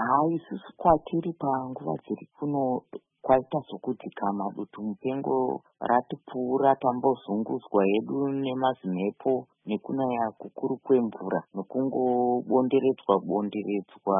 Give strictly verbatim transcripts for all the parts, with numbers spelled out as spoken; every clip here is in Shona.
Hai, isusu kwatiri panguva dziri kuno kwaita sokudzika madutu mupengo ratipfuura tambozungudzwa hedu nemazimepo nekunaya kukuru kwemvura nekungobonderedzwa bonderedzwa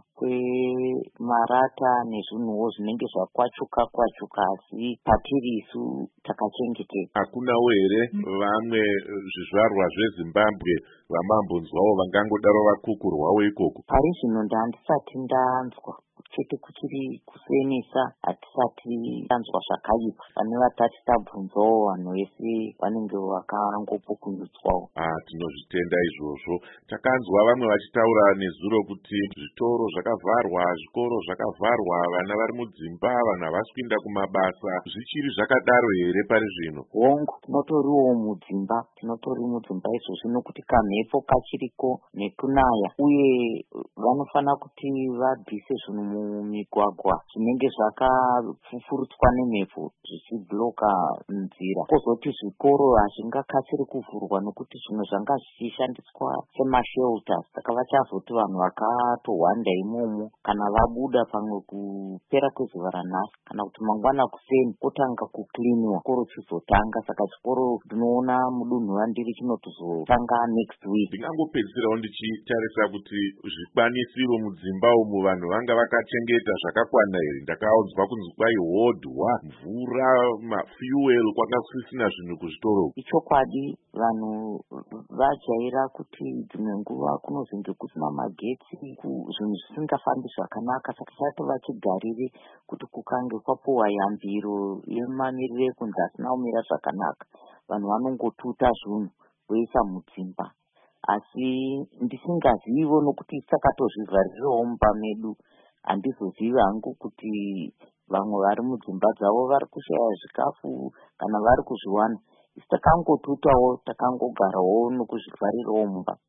kwemarata nezvinhuwo zvinenge zvakwachuka kwachuka, asi patiri isu takachengeteka. Hakunawo here vamwe zvizvarwa zveZimbabwe vamambonzwawo vangangodaro vakukurwawo ikoko? Pari zvino ndandisati ndanzwa, chete kuchiri kusenesa hatisati tanzwa zvakaipa. Pane vatati tabvunzawo vanhu vese vanenge vakangopukunyutswawo. Ah, tinozvitenda izvozvo. Takanzwa vamwe vachitaura nezuro kuti zvitoro zvakavharwa, zvikoro zvakavharwa, vana vari mudzimba, vanhu havasi kuinda kumabasa. Zvichiri zvakadaro here pari zvino? Hongu, tinotoriwo mudzimba, tinotori mudzimba izvozvo nokuti kamhepo kachiriko nekunaya, uye vanofana kuti vabvise zvinhu mumigwagwa zvinenge zvakapfufurutswa nemhepo zvichibloka nzira. Kozoti zvikoro hazvingakasiri kuvhurwa nokuti zvimwe zvanga zvichishandiswa semashelters, saka vachazoti vanhu vakatohwanda imomo kana vabuda pamwe kupera kwezuva ranhasi kana kuti mangwana kuseni kotanga kukliniwa chikoro chizotanga. Saka chikoro ndinoona mudunhu randiri chinotozotanga next week. Ndingangopedzisirawo ndichitarisa kuti zvikwanisiro mudzimba umu vanhu vanga vakachengeta zvakakwana here. Ndakaudzwa kunzi kwai hodhwa, mvura, mafuel, kwanga kusisina zvinhu kuzvitoro. Ichokwadi, vanhu vajaira kuti dzimwe nguva kunozenge kusina magetsi, zvinhu zvisingafambi zvakanaka, saka chati vachigarire kuti kukange kwapuwa yambiro yemamiriro ekunzi asina kumira zvakanaka, vanhu vanongotuta zvinhu voisa mudzimba. Asi ndisingazivo nokuti takatozvivharirawo mumba medu, handizozivi hangu kuti vamwe vari mudzimba dzavo vari kushaya zvikafu kana vari kuzviwana. Isi takangotutawo, takangogarawo nokuzvivharirawo mumba.